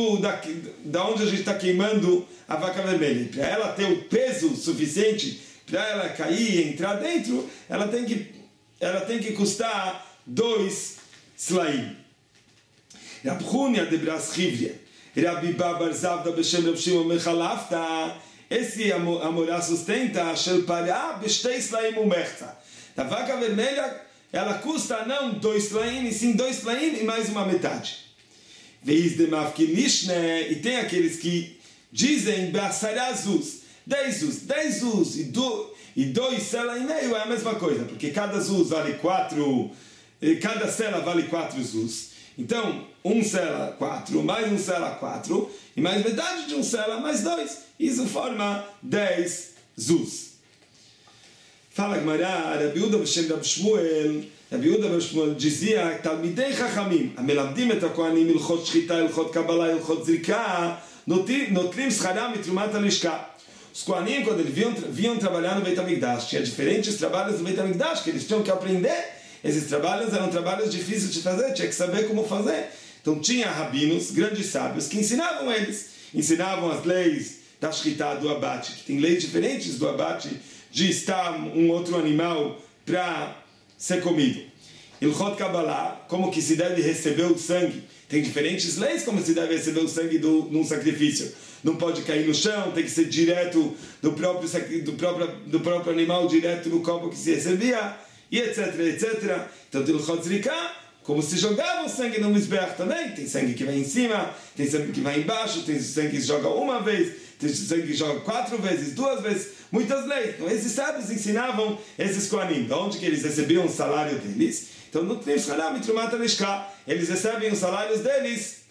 da onde a gente está queimando a vaca vermelha. Para ela ter o peso suficiente para ela cair e entrar dentro, ela tem que custar 2 slaim. Rab Hunia de Bras Chivria, Rabi Bar Zavda Beshem Rab Shimon Mechalafta, esse Amorá sustenta Shel Pará Bestei Slaim Umerta. A vaca vermelha, ela custa não 2 slaim, e sim 2 slaim e mais uma metade. Veiz de Mavkilishne, e tem aqueles que dizem Be'asara zuz, 10 zuz e 2 sela e meio é a mesma coisa, porque cada zuz vale 4, cada sela vale 4 zuz. Então, 1 sela 4, mais 1 sela 4, e mais metade de 1 sela mais 2. Isso forma 10 zuz. Fala Gemara, Rabi Yehuda Beshem Rab Shmuel, Rabi Yehuda Rab Shmuel dizia, Talmidei Chachamim, המלמדים את הכהנים הלכות שחיטה, הלכות קבלה, הלכות זריקה, נוטלים שכרם מתרומת הלשכה. Os Kohanim, quando eles vinham trabalhar no Beit HaMikdash, tinha diferentes trabalhos no Beit HaMikdash que eles tinham que aprender. Esses trabalhos eram trabalhos difíceis de fazer, tinha que saber como fazer. Então tinha rabinos, grandes sábios, que ensinavam eles. Ensinavam as leis da shkita, do abate, que tem leis diferentes do abate, de estar um outro animal para ser comido. Ilchot Kabbalah, como que se deve receber o sangue. Tem diferentes leis como se deve receber o sangue num sacrifício. Não pode cair no chão, tem que ser direto do próprio animal, direto no copo que se recebia, e etc, etc. Então, tem Ilchot Zrika, como se jogava o sangue no Mizbeach também. Tem sangue que vai em cima, tem sangue que vai embaixo, tem sangue que joga uma vez, tem sangue que joga 4 vezes, 2 vezes, muitas leis. Então, esses sábios ensinavam esses Kohanim, de onde que eles recebiam o salário deles. Então, no Tnifchalam e Trumat HaLishka, eles recebem os salários deles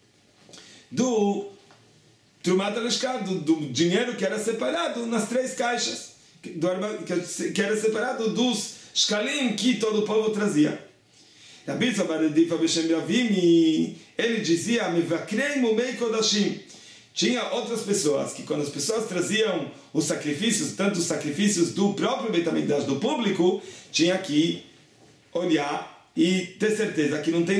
do Trumat HaLishka, do dinheiro que era separado nas 3 caixas, que era separado dos shkalim que todo o povo trazia. Rabi Bar Difa Beshem Ravimi, ele dizia, Mevakrei Mumei Kodashim. Tinha outras pessoas que, quando as pessoas traziam os sacrifícios, tanto os sacrifícios do próprio Beit HaMikdash, do público, tinha que olhar e ter certeza que não tem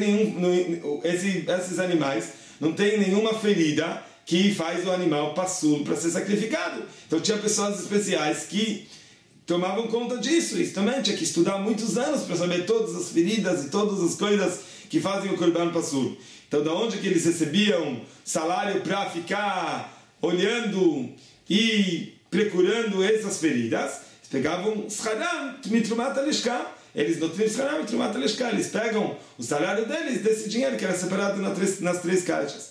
esses animais não tem nenhuma ferida que faz o animal passul para ser sacrificado. Então tinha pessoas especiais que tomavam conta disso. Isso também tinha que estudar muitos anos para saber todas as feridas e todas as coisas que fazem o Korban Passul. Então, da onde que eles recebiam salário para ficar olhando e procurando essas feridas? Eles pegavam Scharam Mitrumat HaLishka. Eles não têm Scharam Mitrumat HaLishka. Eles pegam o salário deles desse dinheiro que era separado nas 3 caixas.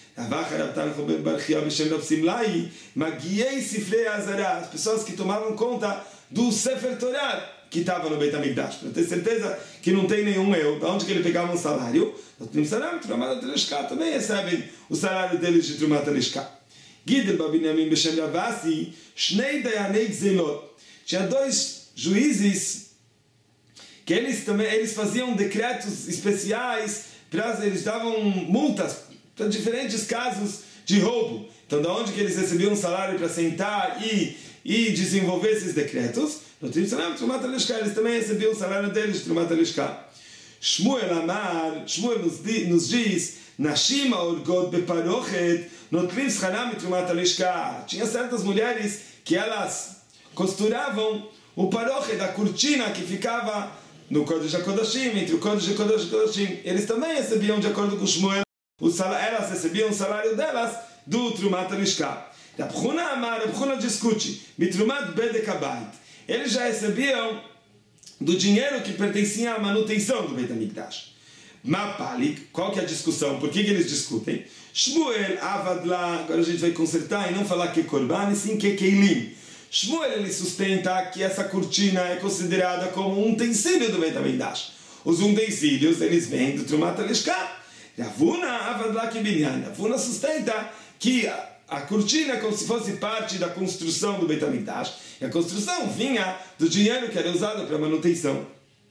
As pessoas que tomavam conta do Sefer Torah que estava no Beit HaMikdash, para ter certeza que não tem nenhum erro. Da onde que ele pegava um salário? Também recebem o salário deles de Trumat HaLishka. Gidel Babinyamin Beshem Ravasi, Shnei Dayanei Gzelot. Tinha 2 juízes que eles faziam decretos especiais, eles davam multas para diferentes casos de roubo. Então, da onde que eles recebiam um salário para sentar e desenvolver esses decretos? No Trumat HaLishka, eles também recebiam o salário deles de Trumat HaLishka. Shmuel nos diz, Nashim ha'orgot beparochet notlim scharam mitrumat HaLishka. Tinha certas mulheres que elas costuravam o parochet, a cortina que ficava no Kodesh HaKodashim, entre o Kodesh HaKodashim. Eles também recebiam, de acordo com Shmuel, elas recebiam o salário delas do Trumat HaLishka. Rab Huna discute, mitrumat bedek habayit. Eles já recebiam do dinheiro que pertencia à manutenção do Beit HaMikdash. Mapalik, qual que é a discussão? Por que eles discutem? Shmuel Avadla, agora a gente vai consertar e não falar que é Korban, e sim que é Keilim. Shmuel ele sustenta que essa cortina é considerada como um utensílio do Beit HaMikdash. Os utensílios, eles vêm do Trumat HaLishka. Ravuna Avadla Kibinyan. Ravuna sustenta que a cortina é como se fosse parte da construção do Beit HaMikdash. E a construção vinha do dinheiro que era usado para manutenção.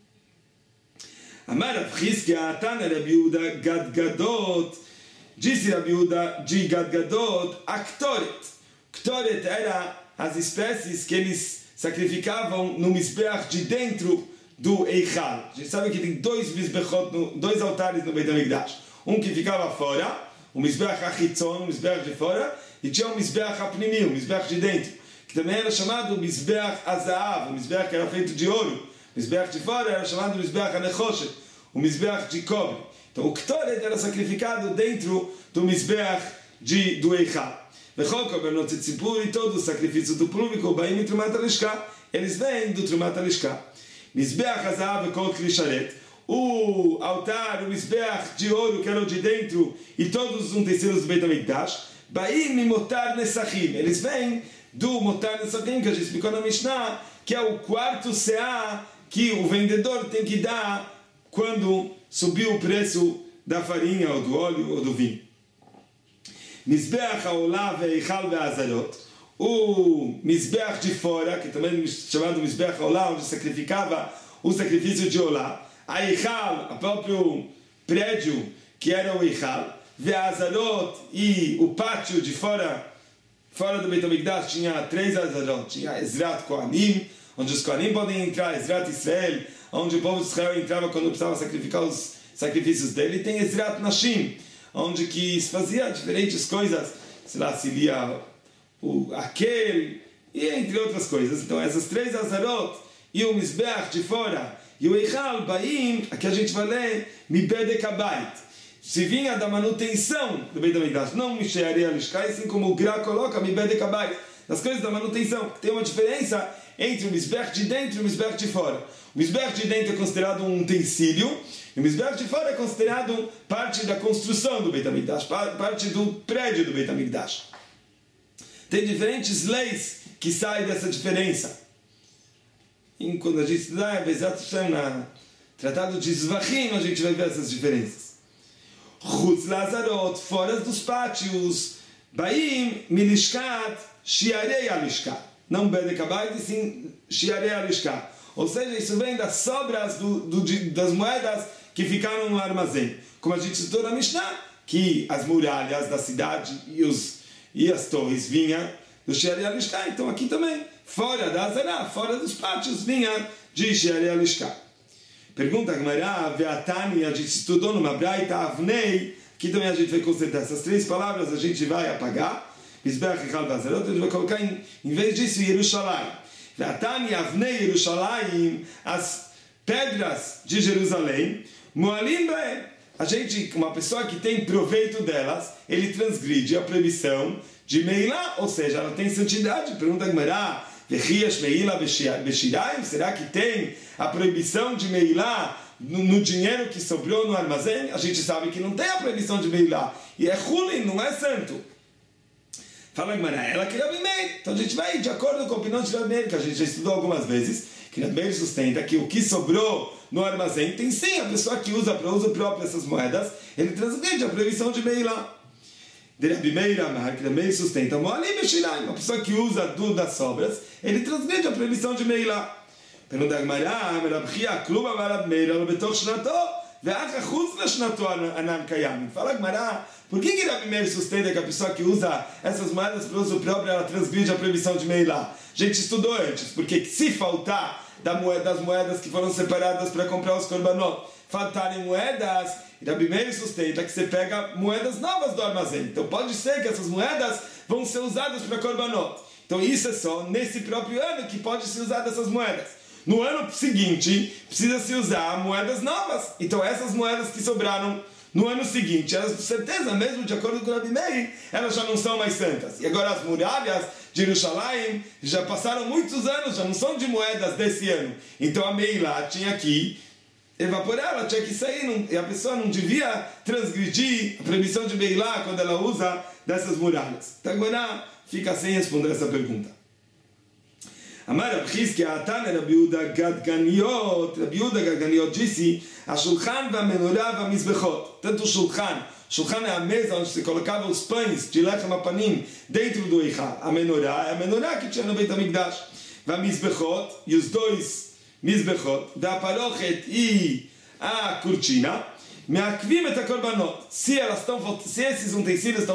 Amar Rav Chizkiah, Tana Rabi Yehuda, Gad Gadot, disse Rabi Yehuda de Gad Gadot, a Ktoret. Ktoret era as espécies que eles sacrificavam no Mizbeach de dentro do Eichal. A gente sabe que tem dois altares no Beit HaMikdash. Um que ficava fora, o Mizbeach Achitzon, o Mizbeach de fora, e tinha o Mizbeach Apnimi, o Mizbeach de dentro, que também era chamado Mizbeach Azahav, o Mizbeach que era feito de ouro. O Mizbeach de fora era chamado Mizbeach Anechoshet, o Mizbeach de cobre. Então o Ktoret era sacrificado dentro do Mizbeach do Eichal. E todo o sacrifício do público, Baim Trumat HaLishka, eles vêm do Trumat HaLishka. Mizbeach Azahav Kol Klisharet, o altar, o Mizbeach de ouro que era o de dentro, e todos os utensílios do Beit HaMikdash, Baim Motar Nesachim, eles vêm do Motar Nesachim, que a gente explicou na Mishnah, que é o quarto seá que o vendedor tem que dar quando subiu o preço da farinha, ou do óleo, ou do vinho. Mizbeach haolav ve'eichal ve'azarot, o Mizbeach de fora, que também é chamado Mizbeach haolav, onde sacrificava o sacrifício de olá, a eichal, o próprio prédio que era o eichal, ve'azarot, e o pátio de fora do Beit HaMikdash tinha 3 azarot, tinha Ezrat Kohanim, onde os Kohanim podem entrar, Ezrat Israel, onde o povo de Israel entrava quando precisava sacrificar os sacrifícios dele, e tem Ezrat Nashim, onde que se fazia diferentes coisas, sei lá, se lia aquele, e entre outras coisas. Então essas 3 azarot, e o Mizbeach de fora, e o Eichal, Baim, aqui a gente vai ler, Mibedek Habayit, se vinha da manutenção do Beit HaMikdash, não Mishearei HaLishka, assim como o Gra coloca, Mibedek Habayit, das coisas da manutenção, tem uma diferença entre o Mizbeach de dentro e o Mizbeach de fora. O Mizbeach de dentro é considerado um utensílio, e o Mizbeach de fora é considerado parte da construção do Beit HaMikdash, parte do prédio do Beit HaMikdash. Tem diferentes leis que saem dessa diferença. E quando a gente estudar, na Tratado de Zvachim, a gente vai ver essas diferenças. Chutz Lazarot, fora dos pátios, Baim, Milishkat, Shiarei HaLishka. Não Bedek Habayit, e sim Shiarei HaLishka. Ou seja, isso vem das sobras das moedas que ficaram no armazém. Como a gente citou na Mishnah, que as muralhas da cidade e as torres vinham do Shiarei HaLishka. Então aqui também, fora da Azará, fora dos pátios, vinha de Shiarei HaLishka. Pergunta a Gemara, Veatani, a gente estudou numa Braita, Avnei, aqui também a gente vai consertar essas 3 palavras, a gente vai apagar. Mizbeach Eichal ve'azarot, a gente vai colocar em vez disso Yerushalayim. Veatani Avnei Yerushalayim, as pedras de Jerusalém, Moalim Be'em, uma pessoa que tem proveito delas, ele transgride a proibição de Meilá, ou seja, ela tem santidade. Pergunta a Gemara, Vechiash Meilá Beshirayim, será que tem a proibição de Meilá no dinheiro que sobrou no armazém? A gente sabe que não tem a proibição de Meilá, e é Hulin, não é santo. Fala a Gemara, ela que Rabi Meir. Então a gente vai de acordo com a opinião de Rabi Meir, que a gente já estudou algumas vezes, que Rabi Meir sustenta que o que sobrou no armazém tem sim a pessoa que usa para uso próprio essas moedas, ele transgride a proibição de Meilá. De Rabi Meir Amar, que Rabi Meir sustenta, Moalim Beshirayim, uma pessoa que usa das sobras, ele transgride a proibição de Meilá. Pergunta a Gemara, Merabchia, Kluba Rabi Meir, ela betoch shnato, ve'ach chutz lashnato anan kayamim. Fala a Gemara, por que Rabi Meir sustenta que a pessoa que usa essas moedas para uso próprio, ela transgride a proibição de Meilá? A gente estudou antes, porque se faltar das moedas que foram separadas para comprar os korbanot, faltarem moedas, Rabi Meir sustenta que você pega moedas novas do armazém. Então pode ser que essas moedas vão ser usadas para korbanot. Então isso é só nesse próprio ano que pode se usar dessas moedas. No ano seguinte, precisa se usar moedas novas. Então essas moedas que sobraram no ano seguinte, elas, com certeza, mesmo de acordo com o Rabi Meir, elas já não são mais santas. E agora as muralhas de Yerushalayim já passaram muitos anos, já não são de moedas desse ano. Então a Meilá tinha que evaporar, ela tinha que sair, e a pessoa não devia transgredir a proibição de Beilá quando ela usa dessas muralhas. Então agora fica sem responder essa pergunta. Amar Rab Chizkiah Tana Rabi Yehuda Gadganiot disse: a Shulchan v'amenorá v'mizbechot. Tanto o Shulchan é a mesa onde se colocava os pães de lechem apanim dentro do Eichal. A menorá que tinha no Beit HaMikdash. V'mizbechot, e os dois mizbechot, v'aparochet e a cortina, me'akvim et ha-korbanot. Se esses utensílios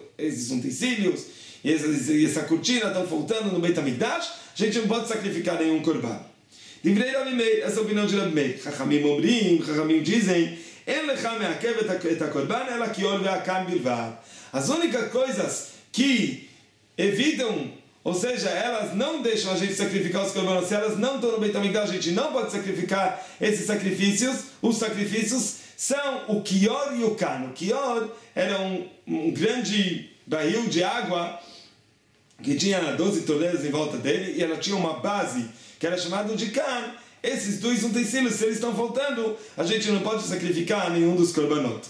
e essa cortina estão faltando no Beit HaMikdash, a gente não pode sacrificar nenhum korban. Divrei Rabi Meir, essa é a opinião de Rabi Meir. Chachamim dizem, en lecha me'akev et ha-korban, ela kiol ve'akam bilvad. As únicas coisas que evitam, ou seja, elas não deixam a gente sacrificar os korbanos, se elas não estão no Beit HaMikdash, a gente não pode sacrificar esses sacrifícios. Os sacrifícios são o kior e o kan. O kior era um grande barril de água que tinha 12 torneiras em volta dele, e ela tinha uma base que era chamada de kan. Esses dois utensílios, se eles estão faltando, a gente não pode sacrificar nenhum dos korbanot.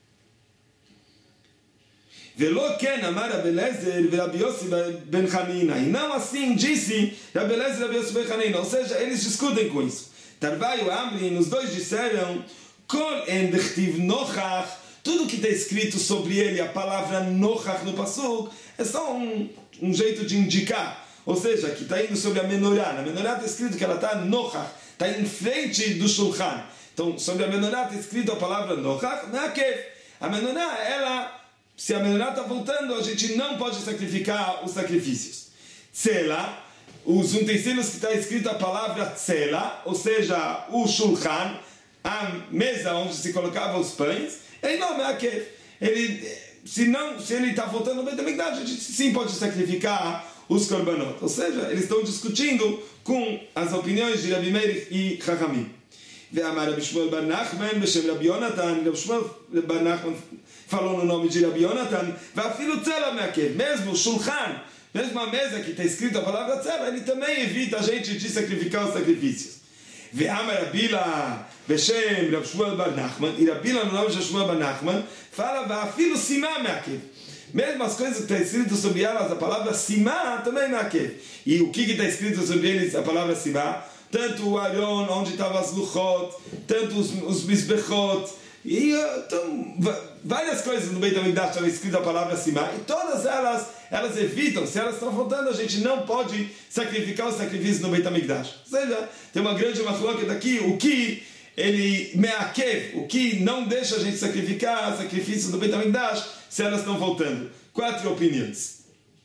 Velo ken amar Rabi Eliezer ve Rabi Yossi ben Hanina. E não assim disse Rabi Eliezer e Rabi Yossi ben Hanina. Ou seja, eles discutem com isso. Tarvai e Amrin, os dois disseram, kol en dechtiv nochach, tudo que está escrito sobre ele, a palavra nochach no pasuk, é só um jeito de indicar. Ou seja, que está indo sobre a menorá. Na menorá está escrito que ela está nochach, está em frente do shulchan. Então, sobre a menorá está escrito a palavra nochach, me'akev. A menorá, ela, se a menorá está voltando, a gente não pode sacrificar os sacrifícios. Tzela, os utensílios que está escrito a palavra tzela, ou seja, o shulchan, a mesa onde se colocava os pães, ele não me'akev. Se ele está voltando no Beit HaMikdash, a gente sim pode sacrificar os korbanot. Ou seja, eles estão discutindo com as opiniões de Rabi Meir e Chachamim. Ve'amar Rabi Shmuel bar Nachman b'shem Rabi Yonatan. Rabi Shmuel bar Nachman falou no nome de Rabi Yonatan. Ve'afilu tzela me'akev. Mesmo o shulchan, mesmo a mesa que está escrita a palavra tzela, ele também evita a gente de sacrificar os sacrifícios. Ve'amar Rabila b'shem Rabi Shmuel bar Nachman. E Rabila no nome de Shmuel bar Nachman fala ve'afilu simá me'akev. Mesmo as coisas que está escrito sobre elas, a palavra simá também me'akev. E o que está escrito sobre eles, a palavra simá? Tanto o Aron, onde estavam as luchot, tanto os misbechot, e então, várias coisas no Beit HaMikdash estava escrito a palavra simá, e todas elas evitam. Se elas estão faltando, a gente não pode sacrificar os sacrifícios no Beit HaMikdash. Ou seja, tem uma grande machloket aqui, o que ele me'akev, o que não deixa a gente sacrificar sacrifícios no Beit HaMikdash, se elas estão faltando. 4 opiniões.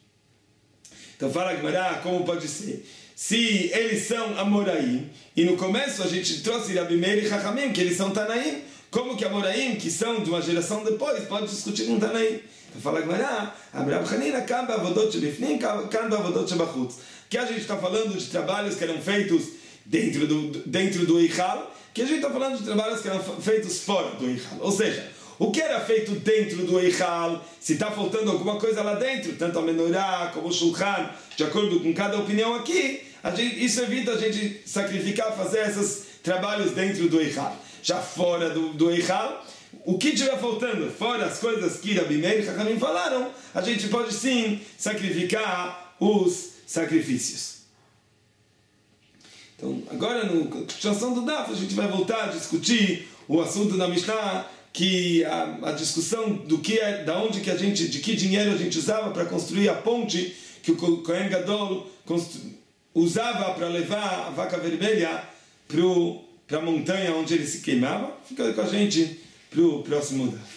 Então fala Gemara, como pode ser? Se eles são Amoraim, e no começo a gente trouxe Rabi Meir e Chachamim, que eles são Tanaim, como que Amoraim, que são de uma geração depois, pode discutir com Tanaim? Então fala Gemara, Rabi Hanina, kan ba'avodot shebifnim, kan ba'avodot shebachutz. Que a gente está falando de trabalhos que eram feitos dentro do Eichal, que a gente está falando de trabalhos que eram feitos fora do Eichal. Ou seja, o que era feito dentro do Eichal, se está faltando alguma coisa lá dentro, tanto a menorá como o shulchan, de acordo com cada opinião aqui, isso evita a gente sacrificar, fazer esses trabalhos dentro do Eichal. Já fora do Eichal, o que estiver faltando, fora as coisas que Rabi Meir e Chachamim falaram, a gente pode sim sacrificar os sacrifícios. Então, agora, na continuação do Daf, a gente vai voltar a discutir o assunto da Mishnah, que a discussão do que é, de que dinheiro a gente usava para construir a ponte que o Kohen Gadol usava para levar a vaca vermelha para a montanha onde ele se queimava. Fica com a gente para o próximo Daf.